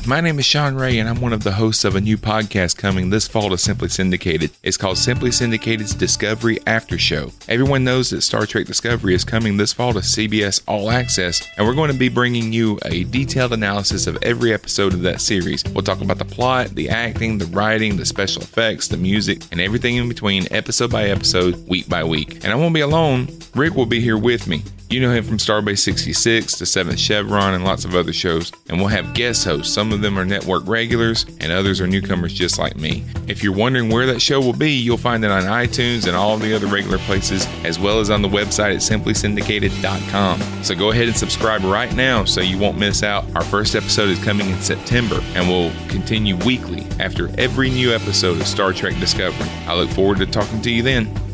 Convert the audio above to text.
My name is Sean Ray, and I'm one of the hosts of a new podcast coming this fall to Simply Syndicated. It's called Simply Syndicated's Discovery After Show. Everyone knows that Star Trek Discovery is coming this fall to CBS All Access, and we're going to be bringing you a detailed analysis of every episode of that series. We'll talk about the plot, the acting, the writing, the special effects, the music, and everything in between, episode by episode, week by week. And I won't be alone. Rick will be here with me. You know him from Starbase 66 to 7th Chevron and lots of other shows. And we'll have guest hosts. Some of them are network regulars and others are newcomers just like me. If you're wondering where that show will be, you'll find it on iTunes and all of the other regular places, as well as on the website at simplysyndicated.com. So go ahead and subscribe right now so you won't miss out. Our first episode is coming in September and will continue weekly after every new episode of Star Trek Discovery. I look forward to talking to you then.